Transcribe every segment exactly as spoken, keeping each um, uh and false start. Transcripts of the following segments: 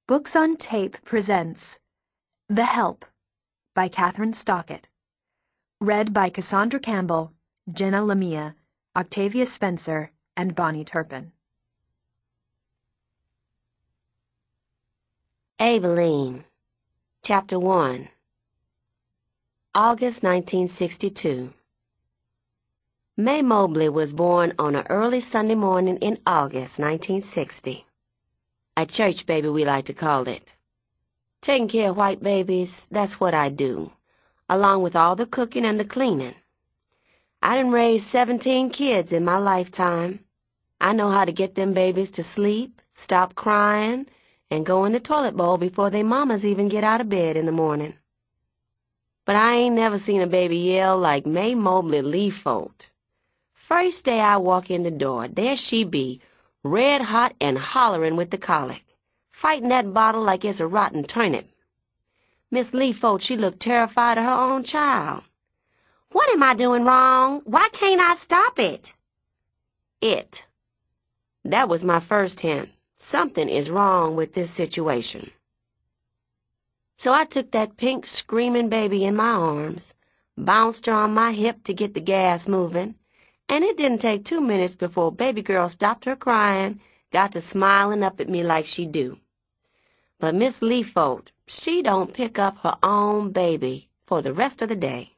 Books on Tape presents The Help by Catherine Stockett. Read by Cassandra Campbell, Jenna Lamia, Octavia Spencer, and Bonnie Turpin. Abilene, Chapter one. August nineteen sixty-two. May Mobley was born on an early Sunday morning in August nineteen sixty. A church baby, we like to call it. Taking care of white babies, that's what I do, along with all the cooking and the cleaning. I done raised seventeen kids in my lifetime. I know how to get them babies to sleep, stop crying, and go in the toilet bowl before they mamas even get out of bed in the morning. But I ain't never seen a baby yell like May Mobley Leafold. First day I walk in the door, there she be, red hot and hollering with the colic, fighting that bottle like it's a rotten turnip. Miss Leafold, she looked terrified of her own child. "What am I doing wrong? Why can't I stop it?" It. That was my first hint. Something is wrong with this situation. So I took that pink screaming baby in my arms, bounced her on my hip to get the gas moving, and it didn't take two minutes before baby girl stopped her crying, got to smiling up at me like she do. But Miss Leafold, she don't pick up her own baby for the rest of the day.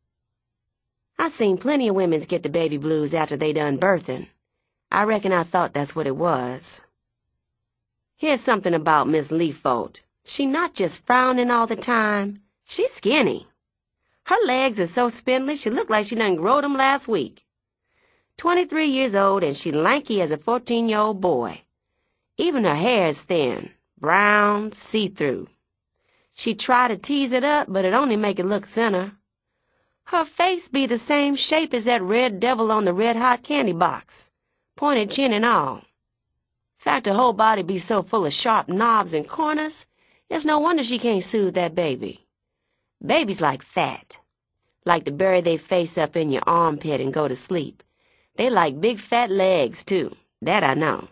I seen plenty of women's get the baby blues after they done birthing. I reckon I thought that's what it was. Here's something about Miss Leafold. She not just frowning all the time, she's skinny. Her legs are so spindly she look like she done growed 'em last week. Twenty-three years old and she lanky as a fourteen-year-old boy. Even her hair is thin, brown, see-through. She try to tease it up, but it only make it look thinner. Her face be the same shape as that red devil on the red-hot candy box, pointed chin and all. Fact, her whole body be so full of sharp knobs and corners, it's no wonder she can't soothe that baby. Babies like fat. Like to bury their face up in your armpit and go to sleep. They like big fat legs, too. That I know.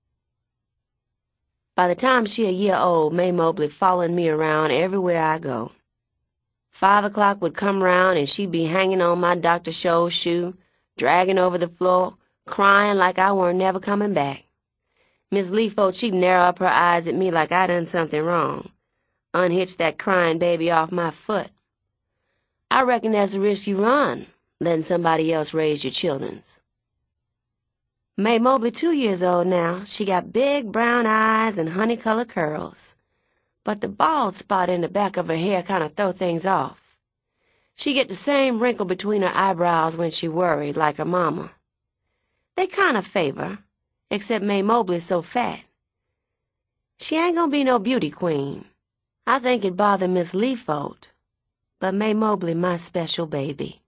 By the time she a year old, May Mobley following me around everywhere I go. Five o'clock would come round and she'd be hanging on my Doctor Scholl's shoe, dragging over the floor, crying like I weren't never coming back. Miss Leafold, she'd narrow up her eyes at me like I done something wrong. Unhitch that crying baby off my foot. I reckon that's the risk you run, letting somebody else raise your children's. May Mobley two years old now. She got big brown eyes and honey-colored curls. But the bald spot in the back of her hair kind of throw things off. She get the same wrinkle between her eyebrows when she worried, like her mama. They kind of favor, except May Mobley's so fat. She ain't gonna be no beauty queen. I think it bother Miss Leafold, but May Mobley my special baby.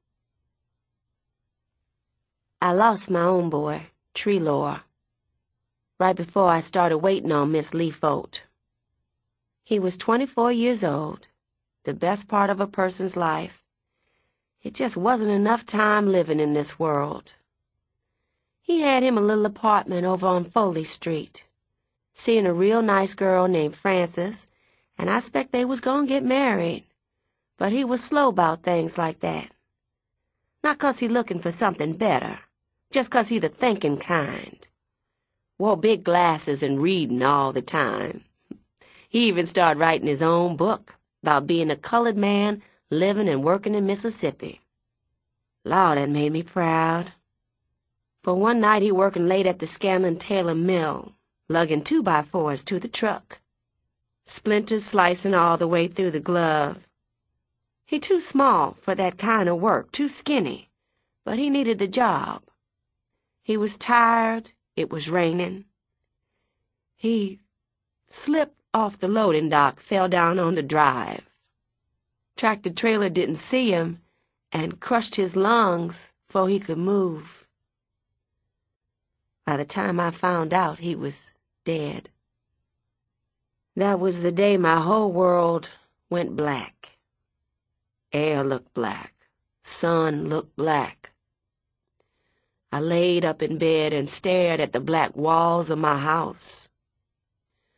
I lost my own boy, Treelor, right before I started waiting on Miss Leafold. He was twenty-four years old, the best part of a person's life. It just wasn't enough time living in this world. He had him a little apartment over on Foley Street, seeing a real nice girl named Frances, and I expect they was gonna get married, but he was slow about things like that. Not 'cause he looking for something better, just 'cause he the thinking kind. Wore big glasses and reading all the time. He even started writing his own book about being a colored man living and working in Mississippi. Lord, that made me proud. For one night he working late at the Scanlon Taylor mill, lugging two-by-fours to the truck. Splinters slicing all the way through the glove. He too small for that kind of work, too skinny, but he needed the job. He was tired, it was raining. He slipped off the loading dock, fell down on the drive. Tractor-trailer didn't see him and crushed his lungs before he could move. By the time I found out, he was dead. That was the day my whole world went black. Air looked black. Sun looked black. I laid up in bed and stared at the black walls of my house.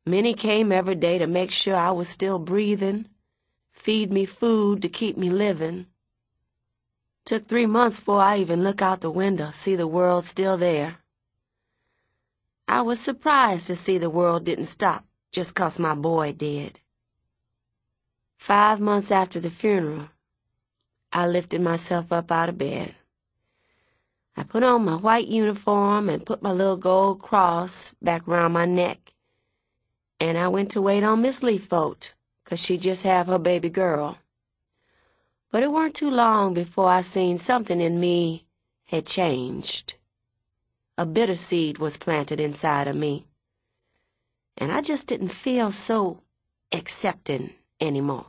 Minnie came every day to make sure I was still breathing, feed me food to keep me living. Took three months before I even look out the window, see the world still there. I was surprised to see the world didn't stop just 'cause my boy did. Five months after the funeral, I lifted myself up out of bed. I put on my white uniform and put my little gold cross back round my neck, and I went to wait on Miss Leafold, 'cause she just had her baby girl. But it weren't too long before I seen something in me had changed. A bitter seed was planted inside of me, and I just didn't feel so accepting anymore.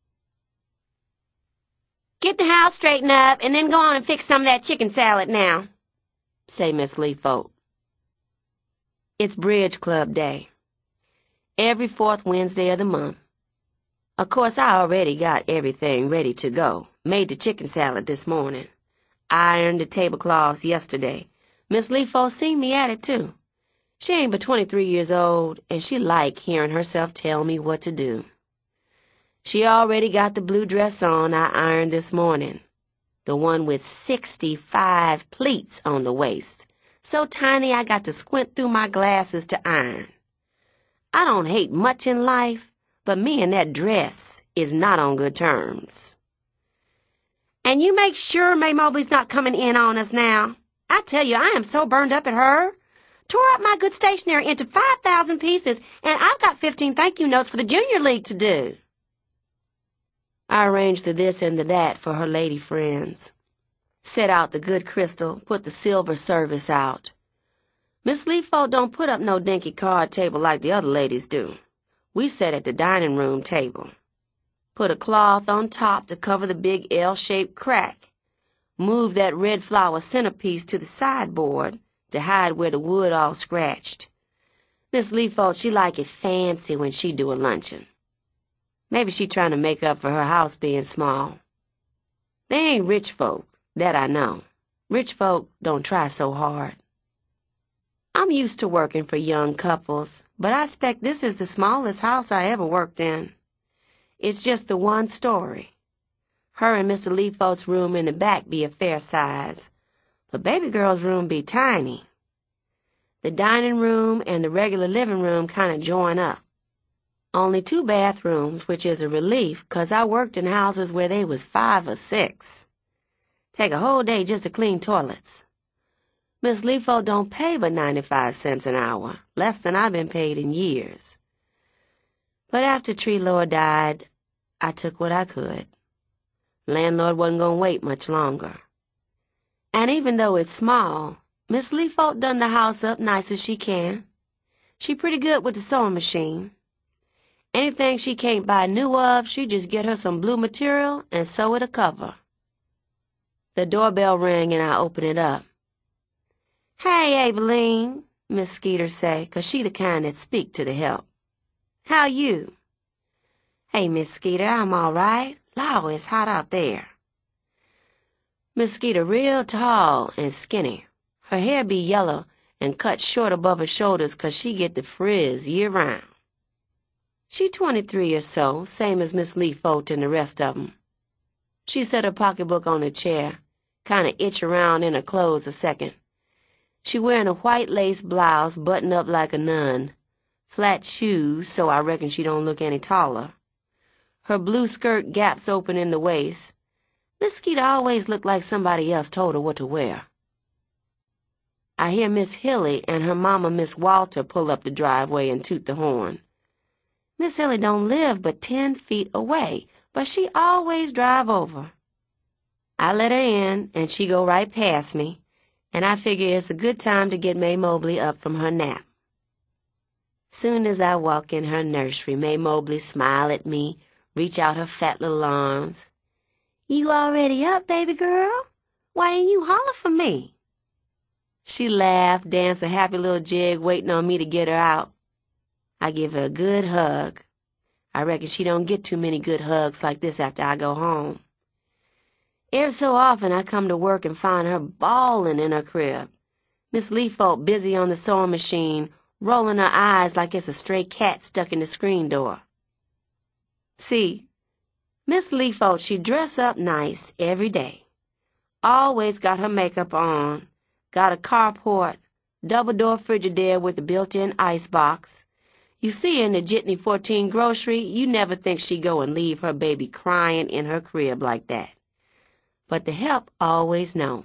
"Get the house straightened up, and then go on and fix some of that chicken salad now," say Miss Leafold. It's Bridge Club Day, every fourth Wednesday of the month. Of course, I already got everything ready to go. Made the chicken salad this morning. Ironed the tablecloths yesterday. Miss Leafold seen me at it, too. She ain't but twenty-three years old, and she like hearing herself tell me what to do. She already got the blue dress on I ironed this morning, the one with sixty-five pleats on the waist, so tiny I got to squint through my glasses to iron. I don't hate much in life, but me and that dress is not on good terms. "And you make sure May Mobley's not coming in on us now. I tell you, I am so burned up at her. Tore up my good stationery into five thousand pieces, and I've got fifteen thank you notes for the Junior League to do." I arranged the this and the that for her lady friends. Set out the good crystal, put the silver service out. Miss Leafold don't put up no dinky card table like the other ladies do. We set at the dining room table. Put a cloth on top to cover the big L-shaped crack. Move that red flower centerpiece to the sideboard to hide where the wood all scratched. Miss Leafold, she like it fancy when she do a luncheon. Maybe she trying to make up for her house being small. They ain't rich folk, that I know. Rich folk don't try so hard. I'm used to working for young couples, but I expect this is the smallest house I ever worked in. It's just the one story. Her and Mister Leafold's room in the back be a fair size, but baby girl's room be tiny. The dining room and the regular living room kind of join up. Only two bathrooms, which is a relief, 'cause I worked in houses where they was five or six. Take a whole day just to clean toilets. Miss Leafold don't pay but ninety-five cents an hour, less than I've been paid in years. But after Treelord died, I took what I could. Landlord wasn't gonna wait much longer. And even though it's small, Miss Leafold done the house up nice as she can. She pretty good with the sewing machine. Anything she can't buy new of, she just get her some blue material and sew it a cover. The doorbell rang and I opened it up. "Hey, Abeline," Miss Skeeter say, 'cause she the kind that speak to the help. "How you?" "Hey, Miss Skeeter, I'm all right. Law, it's hot out there." Miss Skeeter real tall and skinny. Her hair be yellow and cut short above her shoulders 'cause she get the frizz year round. She twenty-three or so, same as Miss Leafold and the rest of 'em. She set her pocketbook on a chair, kind of itch around in her clothes a second. She wearing a white lace blouse buttoned up like a nun, flat shoes, so I reckon she don't look any taller. Her blue skirt gaps open in the waist. Miss Skeeter always looked like somebody else told her what to wear. I hear Miss Hilly and her mama, Miss Walter, pull up the driveway and toot the horn. Miss Hilly don't live but ten feet away, but she always drive over. I let her in, and she go right past me, and I figure it's a good time to get May Mobley up from her nap. Soon as I walk in her nursery, May Mobley smile at me, reach out her fat little arms. "You already up, baby girl? Why didn't you holler for me?" She laugh, dance a happy little jig, waiting on me to get her out. I give her a good hug. I reckon she don't get too many good hugs like this after I go home. Every so often I come to work and find her bawling in her crib. Miss Leafold busy on the sewing machine, rolling her eyes like it's a stray cat stuck in the screen door. See, Miss Leafold, she dress up nice every day. Always got her makeup on, got a carport, double-door Frigidaire with a built-in ice box. You see her in the Jitney fourteen grocery, you never think she go and leave her baby crying in her crib like that. But the help always know.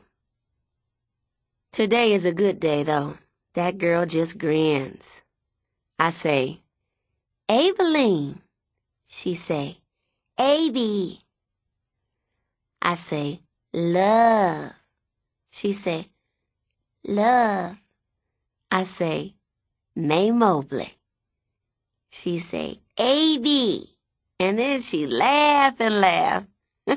Today is a good day, though. That girl just grins. I say, Aveline. She say, Avie. I say, love. She say, love. I say, May Mobley. She say, Avie. And then she laugh and laugh.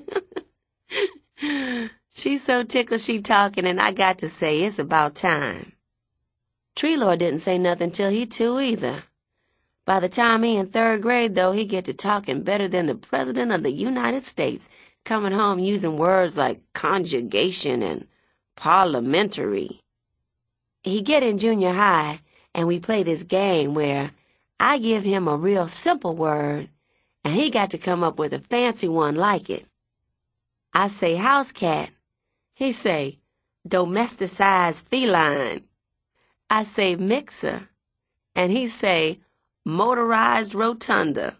She's so tickled she talking, and I got to say, it's about time. Treelord didn't say nothing till he two either. By the time he in third grade, though, he get to talking better than the President of the United States, coming home using words like conjugation and parliamentary. He get in junior high, and we play this game where I give him a real simple word, and he got to come up with a fancy one like it. I say house cat. He say domesticized feline. I say mixer, and he say motorized rotunda.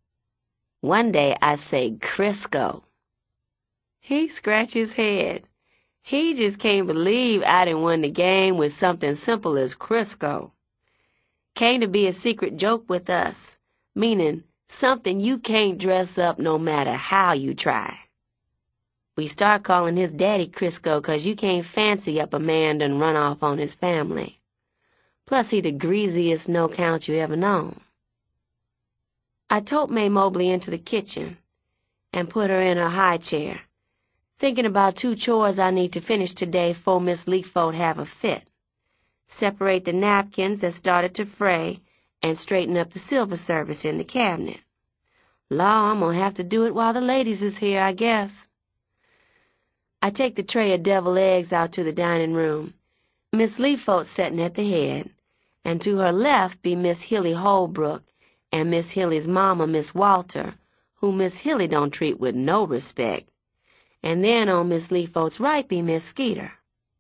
One day I say Crisco. He scratch his head. He just can't believe I done won the game with something simple as Crisco. Came to be a secret joke with us, meaning something you can't dress up no matter how you try. We start calling his daddy Crisco 'cause you can't fancy up a man done run off on his family. Plus he the greasiest no-count you ever known. I tote May Mobley into the kitchen and put her in her high chair, thinking about two chores I need to finish today 'fore Miss Leafold have a fit. Separate the napkins that started to fray and straighten up the silver service in the cabinet. Law, I'm gonna have to do it while the ladies is here, I guess. I take the tray of deviled eggs out to the dining room. Miss Leafold setting at the head, and to her left be Miss Hilly Holbrook and Miss Hilly's mama, Miss Walter, who Miss Hilly don't treat with no respect. And then on Miss Leafold's right be Miss Skeeter.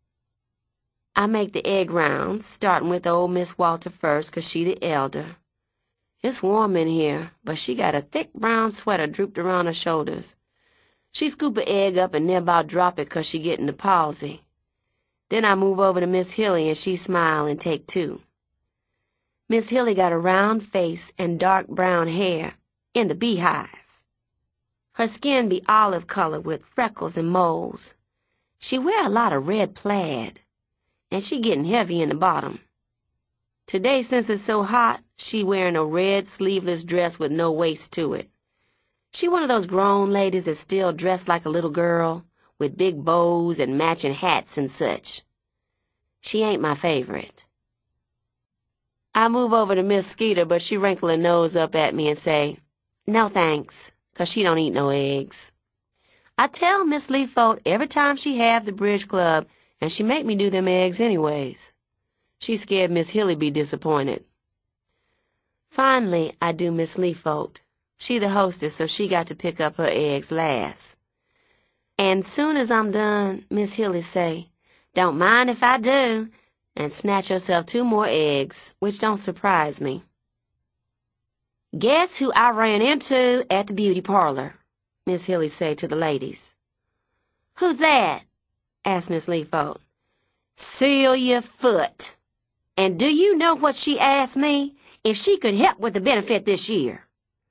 I make the egg rounds, starting with old Miss Walter first 'cause she the elder. It's warm in here, but she got a thick brown sweater drooped around her shoulders. She scoop a egg up and near about drop it 'cause she gettin' the palsy. Then I move over to Miss Hilly and she smile and take two. Miss Hilly got a round face and dark brown hair, in the beehive. Her skin be olive color with freckles and moles. She wear a lot of red plaid, and she gettin' heavy in the bottom. Today, since it's so hot, she wearing a red sleeveless dress with no waist to it. She one of those grown ladies that still dress like a little girl, with big bows and matching hats and such. She ain't my favorite. I move over to Miss Skeeter, but she wrinkle her nose up at me and say, no thanks, 'cause she don't eat no eggs. I tell Miss Leafold every time she have the bridge club, and she make me do them eggs anyways. She scared Miss Hilly be disappointed. Finally, I do Miss Leafold. She the hostess, so she got to pick up her eggs last. And soon as I'm done, Miss Hilly say, don't mind if I do, and snatch herself two more eggs, which don't surprise me. Guess who I ran into at the beauty parlor? Miss Hilly say to the ladies. Who's that? Asked Miss Leafold. Celia Foote. And do you know what she asked me? If she could help with the benefit this year.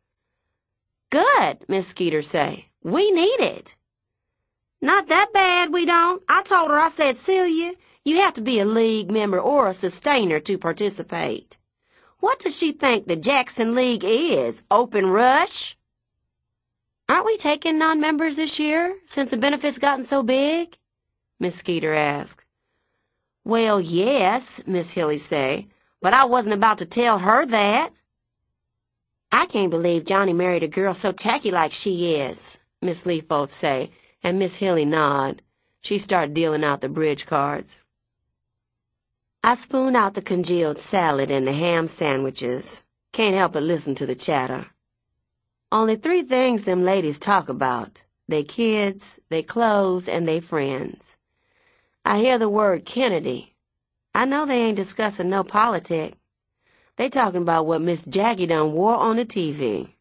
Good, Miss Skeeter say. We need it. Not that bad, we don't. I told her, I said, Celia, you have to be a league member or a sustainer to participate. What does she think the Jackson League is? Open rush? Aren't we taking non-members this year, since the benefit's gotten so big? Miss Skeeter asked. Well, yes, Miss Hilly say, but I wasn't about to tell her that. I can't believe Johnny married a girl so tacky like she is, Miss Leafold say, and Miss Hilly nod. She start dealing out the bridge cards. I spoon out the congealed salad and the ham sandwiches. Can't help but listen to the chatter. Only three things them ladies talk about. They kids, they clothes, and they friends. I hear the word Kennedy. I know they ain't discussing no politic. They talking about what Miss Jackie done wore on the T V.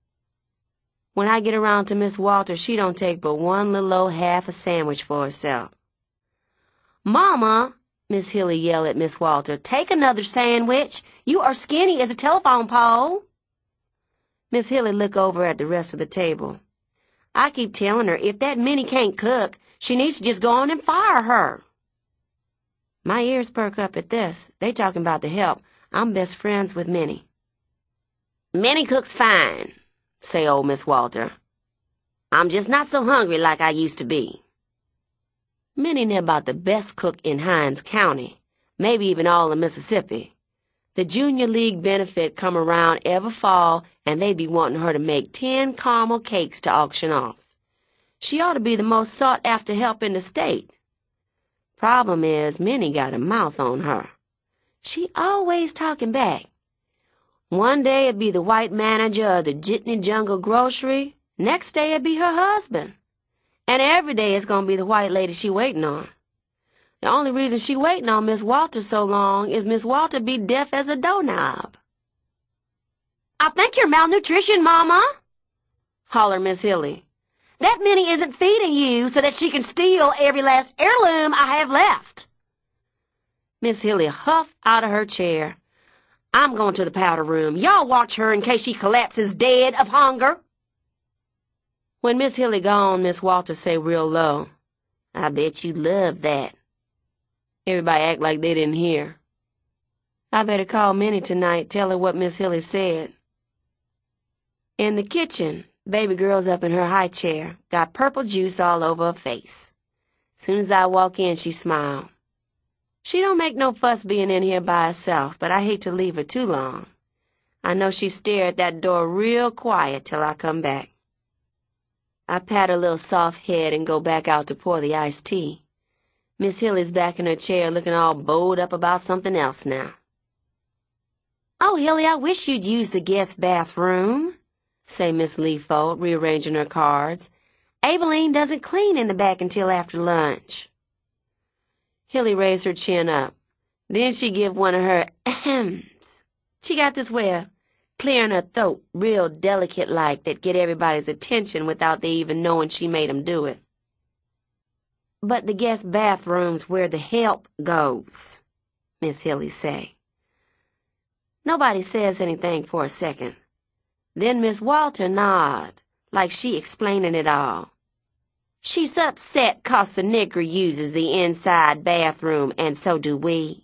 When I get around to Miss Walter, she don't take but one little old half a sandwich for herself. "Mama," Miss Hilly yelled at Miss Walter, "take another sandwich. You are skinny as a telephone pole." Miss Hilly look over at the rest of the table. I keep telling her if that Minnie can't cook, she needs to just go on and fire her. My ears perk up at this. They talking about the help. I'm best friends with Minnie. "Minnie cooks fine," say old Miss Walter. "I'm just not so hungry like I used to be." Minnie near about the best cook in Hinds County, maybe even all of Mississippi. The Junior League benefit come around every fall, and they be wanting her to make ten caramel cakes to auction off. She ought to be the most sought-after help in the state. Problem is, Minnie got a mouth on her. She always talking back. One day it'd be the white manager of the Jitney Jungle Grocery, next day it'd be her husband. And every day it's gonna be the white lady she waiting on. The only reason she waiting on Miss Walter so long is Miss Walter be deaf as a doorknob. "I think you're malnutrition, Mama," holler Miss Hilly. "That Minnie isn't feeding you so that she can steal every last heirloom I have left." Miss Hilly huffed out of her chair. "I'm going to the powder room. Y'all watch her in case she collapses dead of hunger." When Miss Hilly gone, Miss Walter say real low, "I bet you love that." Everybody act like they didn't hear. I better call Minnie tonight, tell her what Miss Hilly said. In the kitchen, baby girl's up in her high chair, got purple juice all over her face. Soon as I walk in, she smiled. She don't make no fuss being in here by herself, but I hate to leave her too long. I know she stare at that door real quiet till I come back. I pat her little soft head and go back out to pour the iced tea. Miss Hilly's back in her chair looking all bowed up about something else now. "Oh, Hilly, I wish you'd use the guest bathroom," say Miss Leafold, rearranging her cards. "Abeline doesn't clean in the back until after lunch." Hilly raised her chin up. Then she give one of her ahems. She got this way of clearing her throat real delicate-like that get everybody's attention without they even knowing she made 'em do it. "But the guest bathroom's where the help goes," Miss Hilly say. Nobody says anything for a second. Then Miss Walter nod, like she explaining it all. "She's upset 'cause the nigger uses the inside bathroom, and so do we."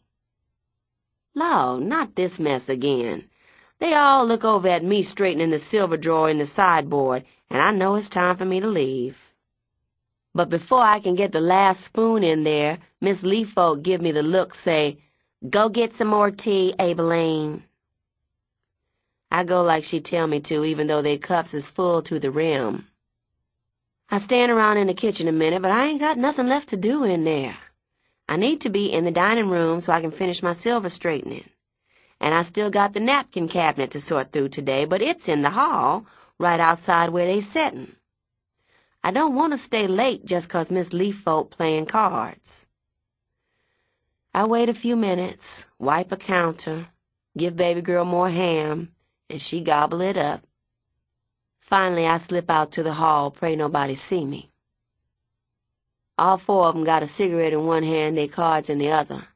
Law, not this mess again. They all look over at me straightening the silver drawer in the sideboard, and I know it's time for me to leave. But before I can get the last spoon in there, Miss Leafold give me the look, say, "Go get some more tea, Abeline." I go like she tell me to, even though they cups is full to the rim. I stand around in the kitchen a minute, but I ain't got nothing left to do in there. I need to be in the dining room so I can finish my silver straightening. And I still got the napkin cabinet to sort through today, but it's in the hall, right outside where they settin'. I don't want to stay late just 'cause Miss Leafold playing cards. I wait a few minutes, wipe a counter, give baby girl more ham, and she gobble it up. Finally, I slip out to the hall, pray nobody see me. All four of 'em got a cigarette in one hand, they cards in the other.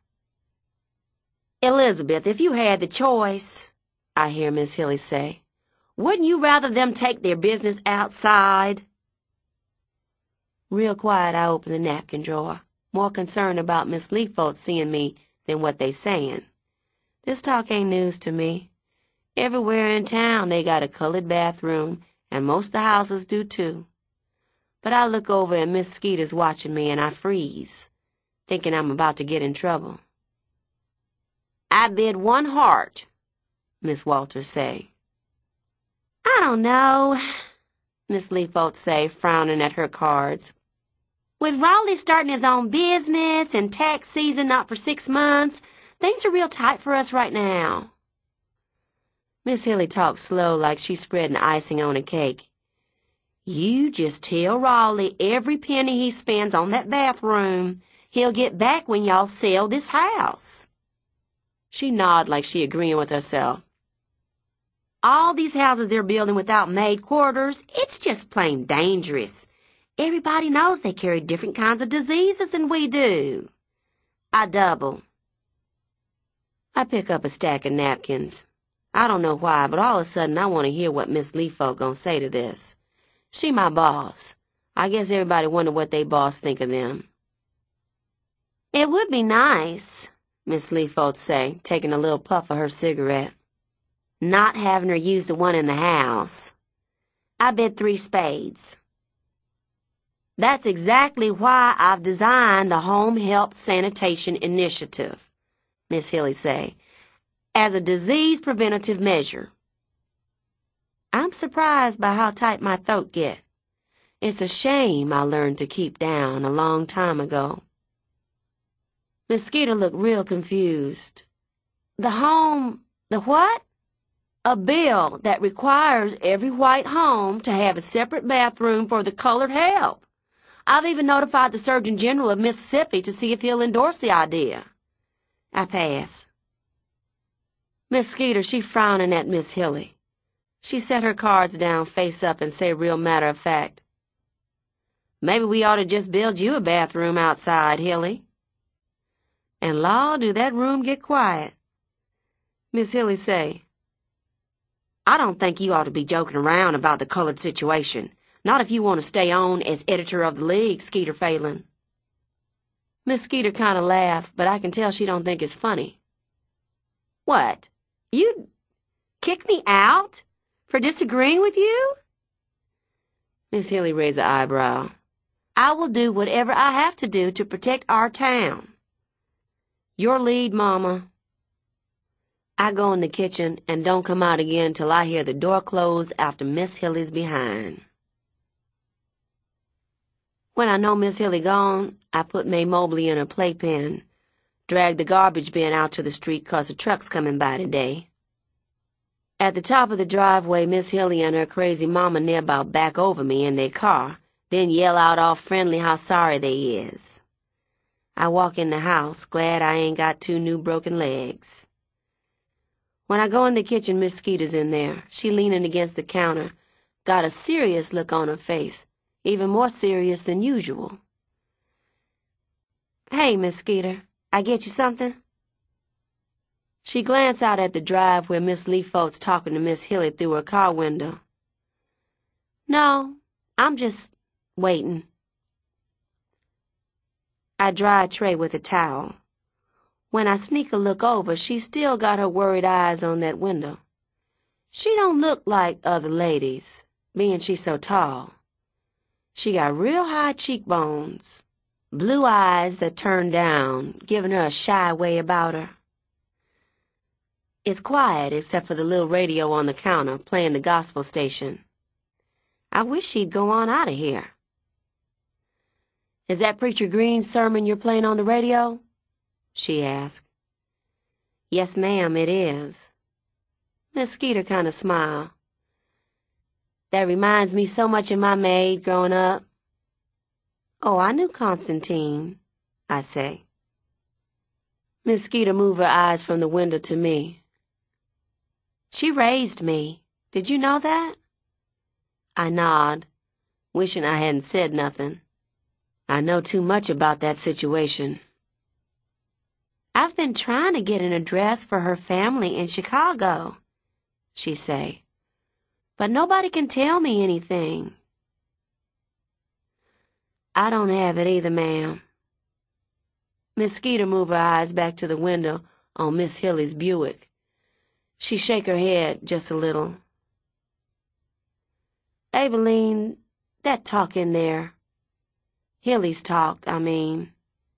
"Elizabeth, if you had the choice," I hear Miss Hilly say, "wouldn't you rather them take their business outside?" Real quiet, I open the napkin drawer, more concerned about Miss Leafold seeing me than what they sayin'. This talk ain't news to me. Everywhere in town they got a colored bathroom, and most of the houses do too. But I look over and Miss Skeeter's watching me, and I freeze, thinking I'm about to get in trouble. "I bid one heart," Miss Walters say. "I don't know," Miss Leafold say, frowning at her cards. "With Raleigh starting his own business and tax season not for six months, Things are real tight for us right now. Miss Hilly talked slow like she's spreading icing on a cake. You just tell Raleigh every penny he spends on that bathroom, he'll get back when y'all sell this house. She nodded like she agreeing with herself. All these houses they're building without maid quarters, it's just plain dangerous. Everybody knows they carry different kinds of diseases than we do. I double. I pick up a stack of napkins. I don't know why, but all of a sudden I want to hear what Miss Leafolk gonna say to this. She my boss. I guess everybody wonder what they boss think of them. It would be nice, Miss Leafolk say, taking a little puff of her cigarette. Not having her use the one in the house. I bid three spades. That's exactly why I've designed the Home Health Sanitation Initiative, Miss Hilly say, as a disease preventative measure. I'm surprised by how tight my throat get. It's a shame I learned to keep down a long time ago. Miss Skeeter looked real confused. The home, the what? A bill that requires every white home to have a separate bathroom for the colored help. I've even notified the Surgeon General of Mississippi to see if he'll endorse the idea. I pass. Miss Skeeter, she frowning at Miss Hilly. She set her cards down face up and say real matter of fact, maybe we ought to just build you a bathroom outside, Hilly. And law, do that room get quiet. Miss Hilly say, I don't think you ought to be joking around about the colored situation. Not if you want to stay on as editor of the League, Skeeter Phelan. Miss Skeeter kind of laughed, but I can tell she don't think it's funny. What? You'd kick me out for disagreeing with you? Miss Hilly raised an eyebrow. I will do whatever I have to do to protect our town. Your lead, Mama. I go in the kitchen and don't come out again till I hear the door close after Miss Hilly's behind. When I know Miss Hilly gone, I put May Mobley in her playpen, drag the garbage bin out to the street 'cause a truck's coming by today. At the top of the driveway, Miss Hilly and her crazy mama near about back over me in their car, then yell out all friendly how sorry they is. I walk in the house, glad I ain't got two new broken legs. When I go in the kitchen, Miss Skeeter's in there. She leaning against the counter, got a serious look on her face, even more serious than usual. Hey, Miss Skeeter, I get you something? She glanced out at the drive where Miss Leafolk's talking to Miss Hilly through her car window. No, I'm just waiting. I dry a tray with a towel. When I sneak a look over, she's still got her worried eyes on that window. She don't look like other ladies, being she's so tall. She got real high cheekbones, blue eyes that turn down, giving her a shy way about her. It's quiet except for the little radio on the counter playing the gospel station. I wish she'd go on out of here. Is that Preacher Green's sermon you're playing on the radio? She asked. Yes, ma'am, it is. Miss Skeeter kind of smiled. That reminds me so much of my maid growing up. Oh, I knew Constantine, I say. Miss Skeeter moved her eyes from the window to me. She raised me. Did you know that? I nod, wishing I hadn't said nothing. I know too much about that situation. I've been trying to get an address for her family in Chicago, she say, but nobody can tell me anything. I don't have it either, ma'am. Miss Skeeter moved her eyes back to the window on Miss Hilly's Buick. She shake her head just a little. Abeline, that talk in there. Hilly's talk, I mean.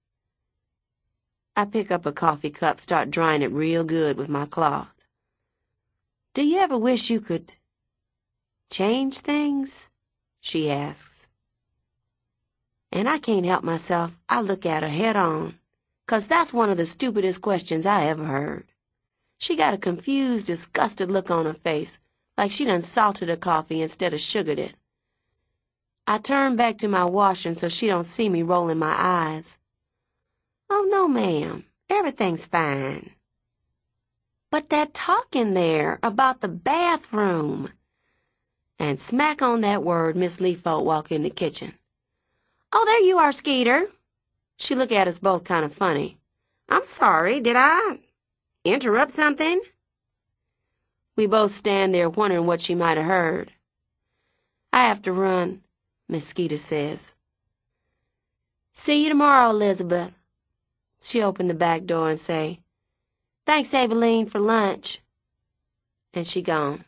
I pick up a coffee cup, start drying it real good with my cloth. Do you ever wish you could change things? She asks. And I can't help myself. I look at her head on, 'cause that's one of the stupidest questions I ever heard. She got a confused, disgusted look on her face, like she done salted her coffee instead of sugared it. I turned back to my washing so she don't see me rolling my eyes. "Oh, no, ma'am. Everything's fine." "But that talk in there about the bathroom." And smack on that word, Miss Leafold walked in the kitchen. "Oh, there you are, Skeeter." She looked at us both kind of funny. "I'm sorry, did I interrupt something?" We both stand there wondering what she might have heard. "I have to run," Miss Skeeter says. "See you tomorrow, Elizabeth." She opened the back door and say, "Thanks, Aveline, for lunch." And she gone.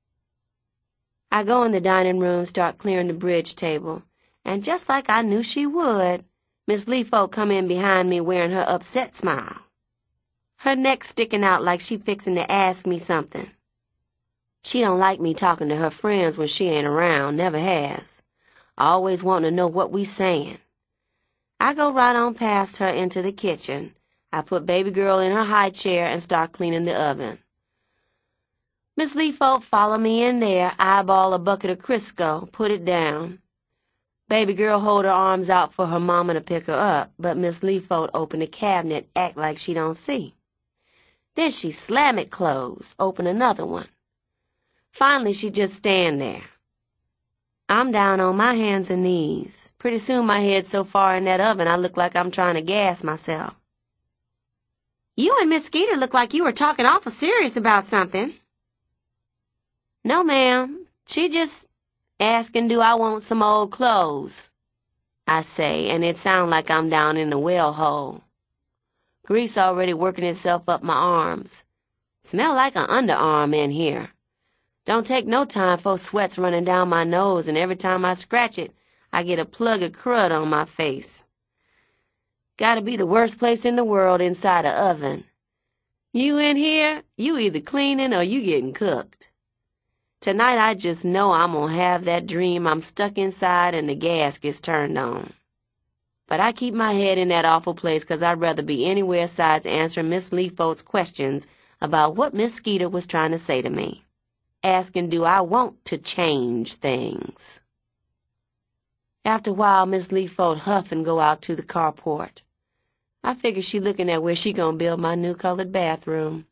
I go in the dining room, start clearing the bridge table, and just like I knew she would, Miss Leafold come in behind me wearing her upset smile. Her neck sticking out like she fixing to ask me something. She don't like me talking to her friends when she ain't around, never has. Always wanting to know what we saying. I go right on past her into the kitchen. I put baby girl in her high chair and start cleaning the oven. Miss Leafold follow me in there, eyeball a bucket of Crisco, put it down. Baby girl hold her arms out for her mama to pick her up, but Miss Leafold open the cabinet, act like she don't see. Then she slam it closed, open another one. Finally, she just stand there. I'm down on my hands and knees. Pretty soon my head's so far in that oven I look like I'm trying to gas myself. "You and Miss Skeeter look like you were talking awful serious about something." "No, ma'am. She just asking do I want some old clothes," I say, and it sound like I'm down in the well hole. Grease already working itself up my arms. Smell like an underarm in here. Don't take no time for sweat's running down my nose, and every time I scratch it, I get a plug of crud on my face. Gotta be the worst place in the world inside a oven. You in here, you either cleaning or you getting cooked. Tonight I just know I'm gonna have that dream I'm stuck inside and the gas gets turned on. But I keep my head in that awful place 'cause I'd rather be anywhere besides answering Miss Leafold's questions about what Miss Skeeter was trying to say to me. Asking do I want to change things. After a while, Miss Leafold huff and go out to the carport. I figure she looking at where she gonna build my new colored bathroom.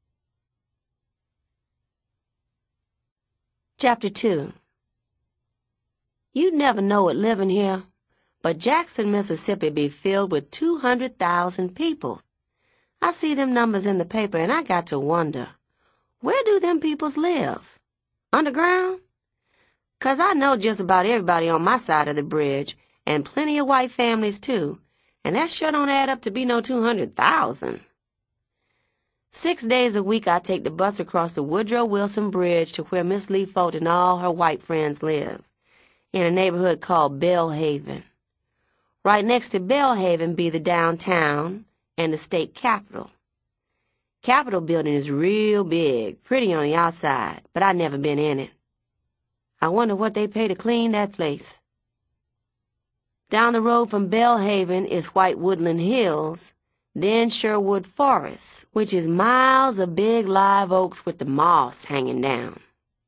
Chapter two. You'd never know it living here, but Jackson, Mississippi be filled with two hundred thousand people. I see them numbers in the paper and I got to wonder, where do them peoples live? Underground? 'Cause I know just about everybody on my side of the bridge, and plenty of white families too, and that sure don't add up to be no two hundred thousand. Six days a week I take the bus across the Woodrow Wilson Bridge to where Miss Leafold and all her white friends live, in a neighborhood called Belhaven. Right next to Belhaven be the downtown and the state capitol. Capitol building is real big, pretty on the outside, but I never been in it. I wonder what they pay to clean that place. Down the road from Belhaven is White Woodland Hills, then Sherwood Forest, which is miles of big live oaks with the moss hanging down.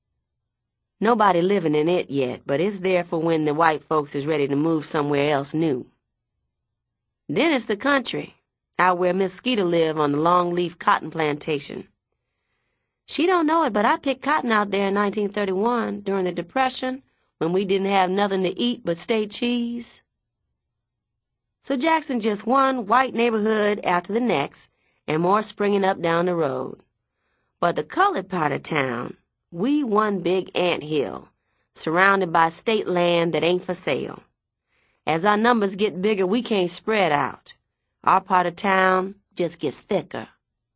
Nobody living in it yet, but it's there for when the white folks is ready to move somewhere else new. Then it's the country, out where Miss Skeeter live on the longleaf cotton plantation. She don't know it, but I picked cotton out there in nineteen thirty-one, during the Depression, when we didn't have nothing to eat but state cheese. So Jackson just one white neighborhood after the next, and more springing up down the road. But the colored part of town, we one big anthill, surrounded by state land that ain't for sale. As our numbers get bigger, we can't spread out. Our part of town just gets thicker.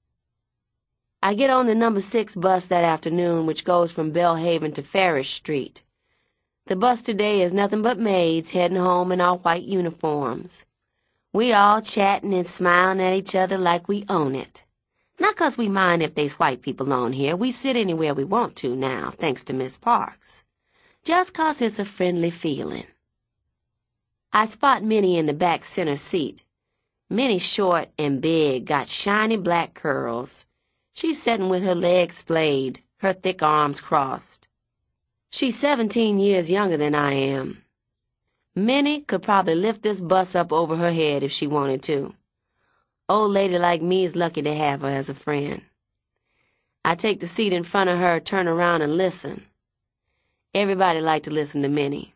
I get on the number six bus that afternoon, which goes from Belhaven to Farish Street. The bus today is nothing but maids heading home in our white uniforms. We all chatting and smiling at each other like we own it. Not 'cause we mind if there's white people on here. We sit anywhere we want to now, thanks to Miss Parks. Just 'cause it's a friendly feeling. I spot Minnie in the back center seat. Minnie short and big, got shiny black curls. She's settin' with her legs splayed, her thick arms crossed. She's seventeen years younger than I am. Minnie could probably lift this bus up over her head if she wanted to. Old lady like me is lucky to have her as a friend. I take the seat in front of her, turn around and listen. Everybody like to listen to Minnie.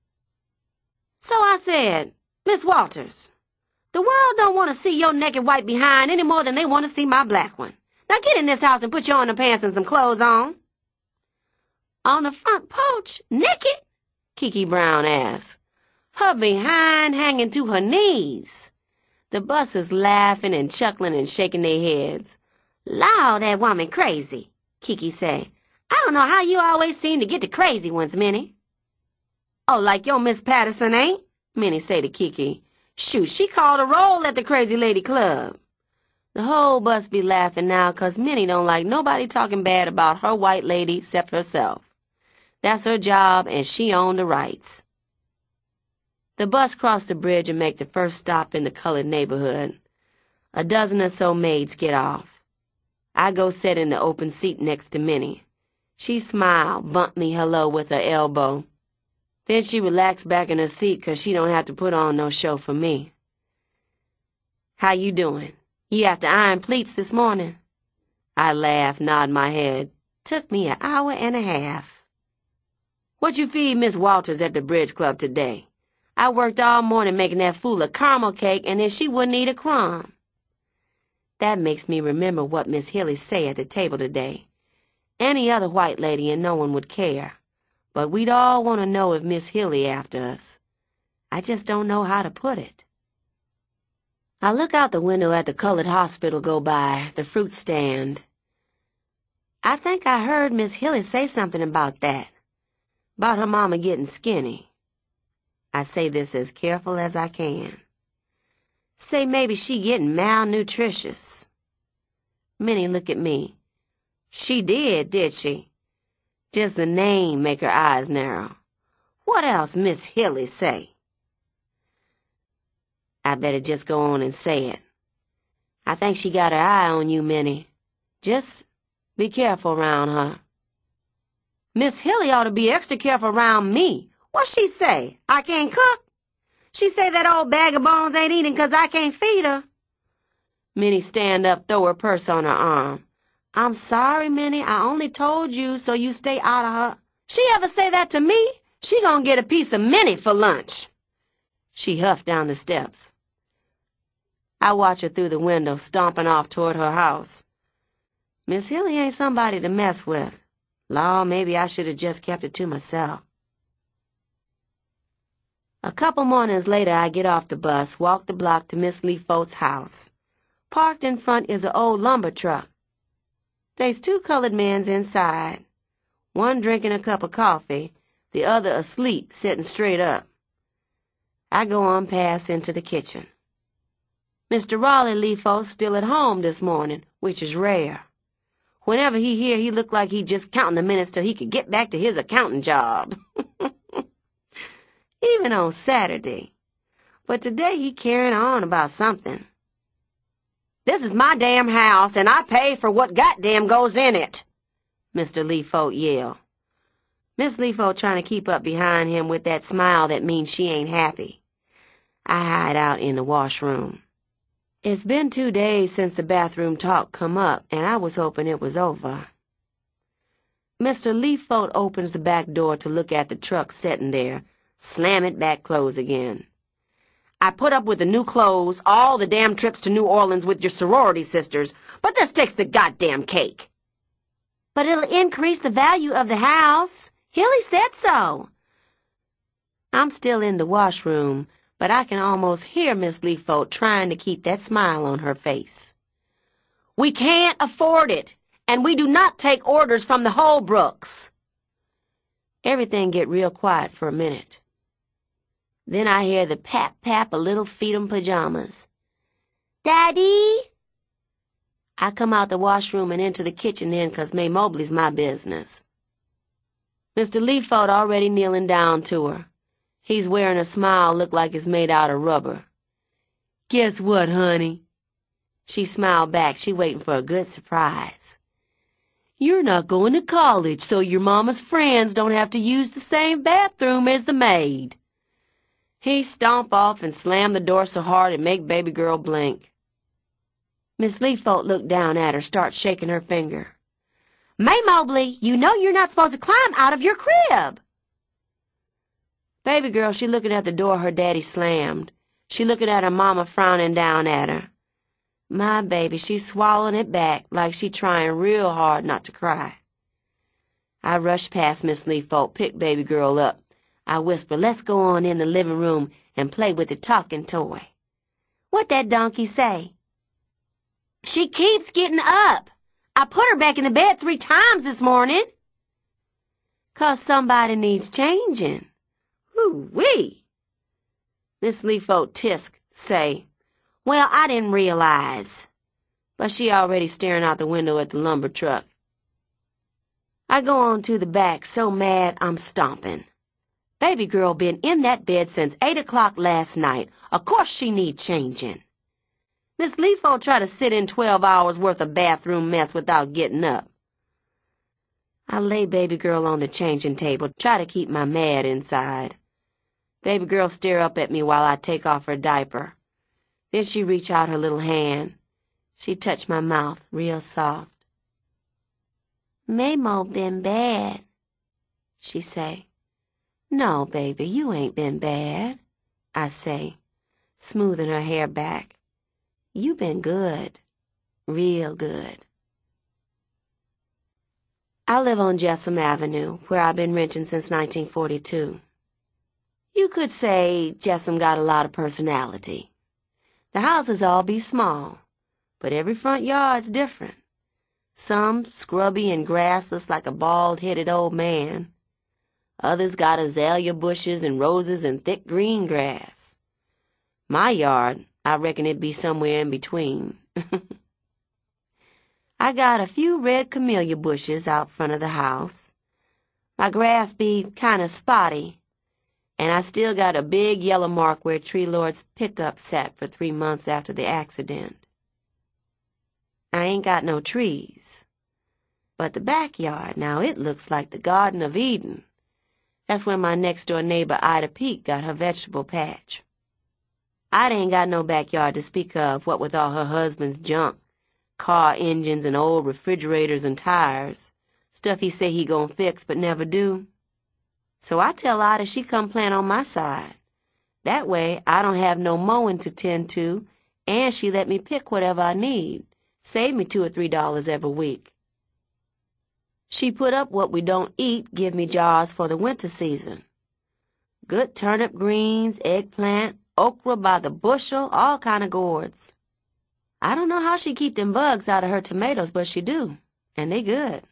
So I said, "Miss Walters, the world don't want to see your naked white behind any more than they want to see my black one. Now get in this house and put your underpants and some clothes on." "On the front porch, naked?" Kiki Brown asked, her behind hanging to her knees. The bus is laughing and chuckling and shaking their heads. "Lord, that woman crazy," Kiki say. "I don't know how you always seem to get the crazy ones, Minnie." "Oh, like your Miss Patterson ain't?" Minnie say to Kiki. "Shoot, she called a roll at the Crazy Lady Club." The whole bus be laughing now 'cause Minnie don't like nobody talking bad about her white lady except herself. That's her job, and she owned the rights. The bus crossed the bridge and make the first stop in the colored neighborhood. A dozen or so maids get off. I go sit in the open seat next to Minnie. She smile, bump me hello with her elbow. Then she relax back in her seat 'cause she don't have to put on no show for me. "How you doing? You have to iron pleats this morning?" I laugh, nod my head. Took me an hour and a half. "What you feed Miss Walters at the Bridge Club today? I worked all morning making that fool a caramel cake, and then she wouldn't eat a crumb." That makes me remember what Miss Hilly say at the table today. Any other white lady and no one would care. But we'd all want to know if Miss Hilly after us. I just don't know how to put it. I look out the window at the colored hospital go by, the fruit stand. I think I heard Miss Hilly say something about that, about her mama getting skinny. I say this as careful as I can. Say maybe she getting malnutritious. Minnie look at me. "She did, did she?" Just the name make her eyes narrow. "What else Miss Hilly say?" I better just go on and say it. "I think she got her eye on you, Minnie. Just be careful round her." "Miss Hilly ought to be extra careful round me. What she say? I can't cook? She say that old bag of bones ain't eating 'cause I can't feed her." Minnie stand up, throw her purse on her arm. "I'm sorry, Minnie. I only told you so you stay out of her." "She ever say that to me? She gonna get a piece of Minnie for lunch." She huffed down the steps. I watch her through the window, stomping off toward her house. Miss Hilly ain't somebody to mess with. Law, maybe I should have just kept it to myself. A couple mornings later, I get off the bus, walk the block to Miss Leafold's house. Parked in front is an old lumber truck. There's two colored men's inside, one drinking a cup of coffee, the other asleep, sitting straight up. I go on past into the kitchen. Mister Raleigh Leafold still at home this morning, which is rare. Whenever he here, he look like he just counting the minutes till he could get back to his accounting job. Even on Saturday. But today he carrying on about something. "This is my damn house, and I pay for what goddamn goes in it," Mister Leafold yelled. Miss Leafold trying to keep up behind him with that smile that means she ain't happy. I hide out in the washroom. It's been two days since the bathroom talk come up, and I was hoping it was over. Mister Leafold opens the back door to look at the truck sitting there, slam it back closed again. "I put up with the new clothes, all the damn trips to New Orleans with your sorority sisters, but this takes the goddamn cake." "But it'll increase the value of the house. Hilly said so." I'm still in the washroom, but I can almost hear Miss Leafold trying to keep that smile on her face. "We can't afford it, and we do not take orders from the Holbrooks." Everything get real quiet for a minute. Then I hear the pap-pap of little feet-'em pajamas. "Daddy?" I come out the washroom and into the kitchen then 'cause May Mobley's my business. Mister Leafold already kneeling down to her. He's wearing a smile look like it's made out of rubber. Guess what, honey? She smiled back. She waiting for a good surprise. You're not going to college, so your mama's friends don't have to use the same bathroom as the maid. He stomped off and slammed the door so hard it make baby girl blink. Miss Leafold looked down at her, start shaking her finger. May Mobley, you know you're not supposed to climb out of your crib. Baby girl, she looking at the door her daddy slammed. She looking at her mama frowning down at her. My baby, she's swallowing it back like she trying real hard not to cry. I rushed past Miss Leafold, picked baby girl up. I whispered, let's go on in the living room and play with the talking toy. What that donkey say? She keeps getting up. I put her back in the bed three times this morning. 'Cause somebody needs changing. Whoo-wee. Miss Leafold Tisk say, well, I didn't realize. But she already staring out the window at the lumber truck. I go on to the back, so mad I'm stomping. Baby girl been in that bed since eight o'clock last night. Of course she need changing. Miss Leafold try to sit in twelve hours worth of bathroom mess without getting up. I lay baby girl on the changing table, try to keep my mad inside. Baby girl stare up at me while I take off her diaper. Then she reach out her little hand. She touch my mouth real soft. Mamo been bad, she say. No, baby, you ain't been bad, I say, smoothing her hair back. You been good, real good. I live on Jessom Avenue, where I've been renting since nineteen forty-two. You could say Jessom got a lot of personality. The houses all be small, but every front yard's different. Some scrubby and grassless like a bald-headed old man. Others got azalea bushes and roses and thick green grass. My yard, I reckon it'd be somewhere in between. I got a few red camellia bushes out front of the house. My grass be kind of spotty, and I still got a big yellow mark where Tree Lord's pickup sat for three months after the accident. I ain't got no trees. But the backyard, now it looks like the Garden of Eden. That's where my next-door neighbor Ida Peak got her vegetable patch. Ida ain't got no backyard to speak of, what with all her husband's junk, car engines and old refrigerators and tires, stuff he say he gon' fix but never do. So I tell Ida she come plant on my side. That way I don't have no mowing to tend to, and she let me pick whatever I need, save me two or three dollars every week. She put up what we don't eat, give me jars for the winter season. Good turnip greens, eggplant, okra by the bushel, all kind of gourds. I don't know how she keep them bugs out of her tomatoes, but she do, and they good.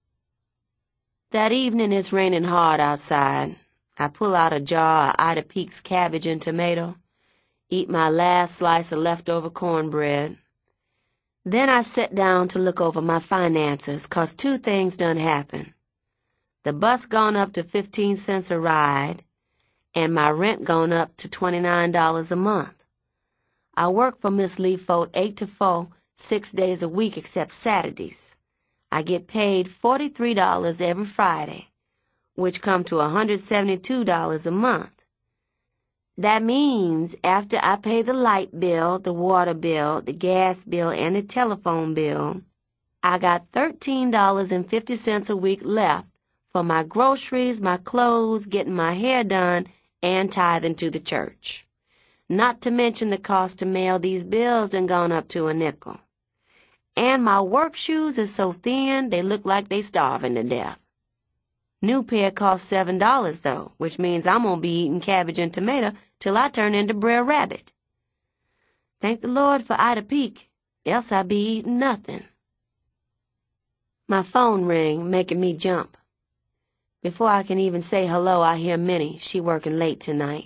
That evening it's raining hard outside. I pull out a jar of Ida Peak's cabbage and tomato, eat my last slice of leftover cornbread. Then I sit down to look over my finances, 'cause two things done happen. The bus gone up to fifteen cents a ride, and my rent gone up to twenty-nine dollars a month. I work for Miss Leafold eight to four, six days a week except Saturdays. I get paid forty-three dollars every Friday, which come to one hundred seventy-two dollars a month. That means after I pay the light bill, the water bill, the gas bill, and the telephone bill, I got thirteen dollars and fifty cents a week left for my groceries, my clothes, getting my hair done, and tithing to the church. Not to mention the cost to mail these bills done gone up to a nickel. And my work shoes is so thin they look like they starving to death. New pair costs seven dollars, though, which means I'm gonna be eating cabbage and tomato till I turn into Brer Rabbit. Thank the Lord for Ida Peak, else I'd be eating nothing. My phone ring, making me jump. Before I can even say hello, I hear Minnie. She working late tonight.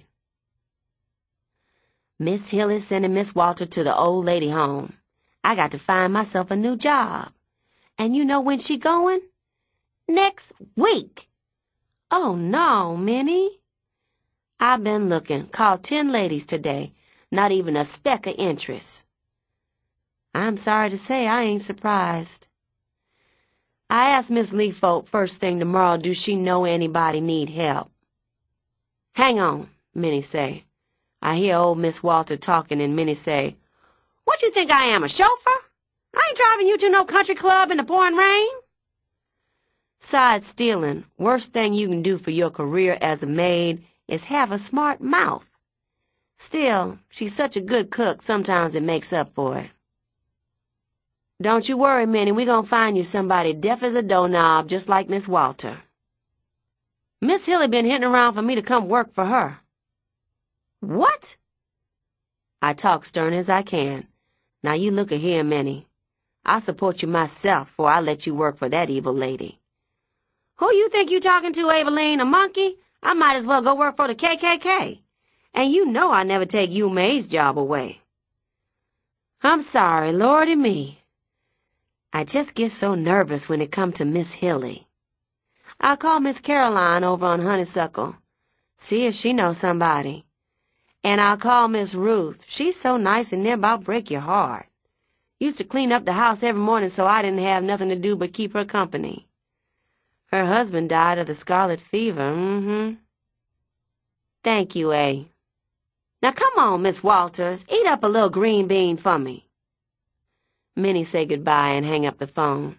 Miss Hill is sending Miss Walter to the old lady home. I got to find myself a new job. And you know when she going? Next week. Oh, no, Minnie. I've been looking. Called ten ladies today. not even a speck of interest. I'm sorry to say I ain't surprised. I asked Miss Leafold first thing tomorrow, do she know anybody need help? Hang on, Minnie say. I hear old Miss Walter talking, and Minnie say, What you think I am, a chauffeur? I ain't driving you to no country club in the pouring rain. Besides stealing, worst thing you can do for your career as a maid is have a smart mouth. Still, she's such a good cook, sometimes it makes up for it. Don't you worry, Minnie, we gonna find you somebody deaf as a doorknob, just like Miss Walter. Miss Hilly been hitting around for me to come work for her. What? I talk stern as I can. Now you look a here, Minnie. I support you myself before I let you work for that evil lady. Who you think you talking to, Abeline, a monkey? I might as well go work for the K K K. And you know I never take you May's job away. I'm sorry, Lordy me. I just get so nervous when it come to Miss Hilly. I'll call Miss Caroline over on Honeysuckle, see if she knows somebody. And I'll call Miss Ruth. She's so nice and near about break your heart. Used to clean up the house every morning so I didn't have nothing to do but keep her company. Her husband died of the scarlet fever, mm-hmm. Thank you, A. Now come on, Miss Walters, eat up a little green bean for me. Minnie say goodbye and hang up the phone.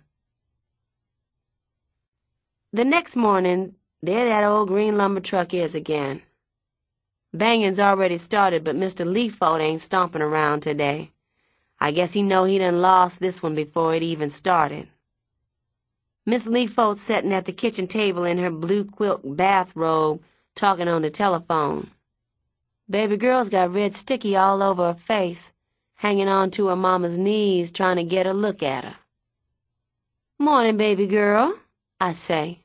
The next morning, there that old green lumber truck is again. Banging's already started, but Mister Leafold ain't stomping around today. I guess he know he done lost this one before it even started. Miss Leafold sitting at the kitchen table in her blue quilt bathrobe, talking on the telephone. Baby girl's got red sticky all over her face, hanging on to her mama's knees, trying to get a look at her. Morning, baby girl, I say.